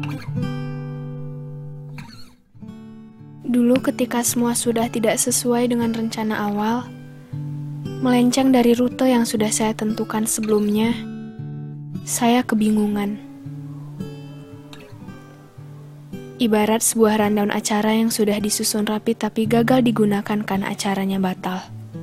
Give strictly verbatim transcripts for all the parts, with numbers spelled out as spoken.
Dulu ketika semua sudah tidak sesuai dengan rencana awal, melenceng dari rute yang sudah saya tentukan sebelumnya, saya kebingungan. Ibarat sebuah rundown acara yang sudah disusun rapi tapi gagal digunakan karena acaranya batal.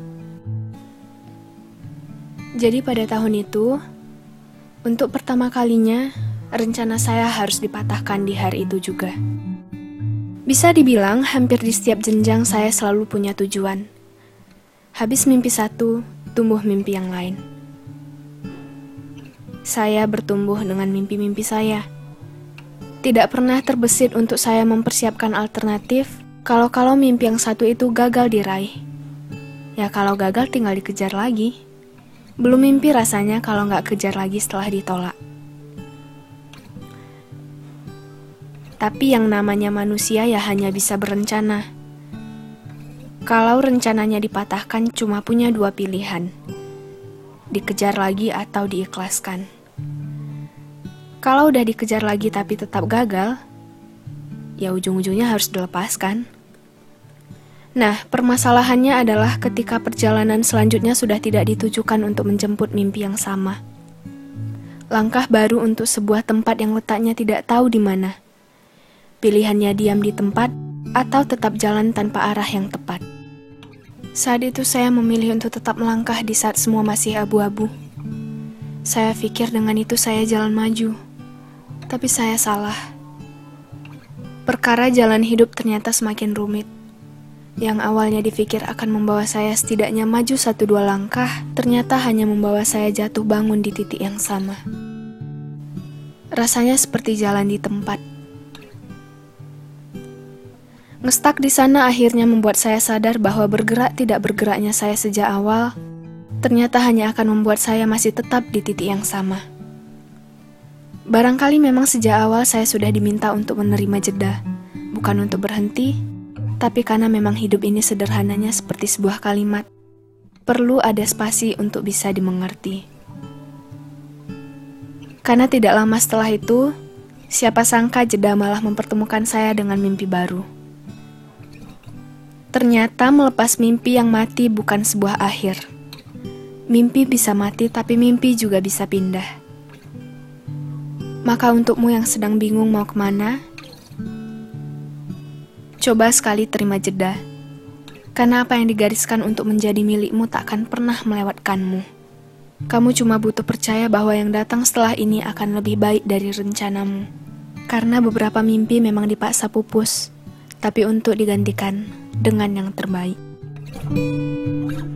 Jadi pada tahun itu, untuk pertama kalinya, rencana saya harus dipatahkan di hari itu juga. Bisa dibilang hampir di setiap jenjang saya selalu punya tujuan. Habis mimpi satu, tumbuh mimpi yang lain. Saya bertumbuh dengan mimpi-mimpi saya. Tidak pernah terbesit untuk saya mempersiapkan alternatif kalau-kalau mimpi yang satu itu gagal diraih. Ya kalau gagal tinggal dikejar lagi. Belum mimpi rasanya kalau nggak kejar lagi setelah ditolak. Tapi yang namanya manusia ya hanya bisa berencana. Kalau rencananya dipatahkan cuma punya dua pilihan. Dikejar lagi atau diikhlaskan. Kalau udah dikejar lagi tapi tetap gagal, ya ujung-ujungnya harus dilepaskan. Nah, permasalahannya adalah ketika perjalanan selanjutnya sudah tidak ditujukan untuk menjemput mimpi yang sama. Langkah baru untuk sebuah tempat yang letaknya tidak tahu di mana. Pilihannya diam di tempat atau tetap jalan tanpa arah yang tepat. Saat itu saya memilih untuk tetap melangkah di saat semua masih abu-abu. Saya pikir dengan itu saya jalan maju. Tapi saya salah. Perkara jalan hidup ternyata semakin rumit. Yang awalnya dipikir akan membawa saya setidaknya maju satu dua langkah, ternyata hanya membawa saya jatuh bangun di titik yang sama. Rasanya seperti jalan di tempat. Ngestak di sana akhirnya membuat saya sadar bahwa bergerak tidak bergeraknya saya sejak awal, ternyata hanya akan membuat saya masih tetap di titik yang sama. Barangkali memang sejak awal saya sudah diminta untuk menerima jeda, bukan untuk berhenti, tapi karena memang hidup ini sederhananya seperti sebuah kalimat, perlu ada spasi untuk bisa dimengerti. Karena tidak lama setelah itu, siapa sangka jeda malah mempertemukan saya dengan mimpi baru. Ternyata melepas mimpi yang mati bukan sebuah akhir. Mimpi bisa mati, tapi mimpi juga bisa pindah. Maka untukmu yang sedang bingung mau kemana, coba sekali terima jeda. Karena apa yang digariskan untuk menjadi milikmu takkan pernah melewatkanmu. Kamu cuma butuh percaya bahwa yang datang setelah ini akan lebih baik dari rencanamu. Karena beberapa mimpi memang dipaksa pupus, tapi untuk digantikan dengan yang terbaik.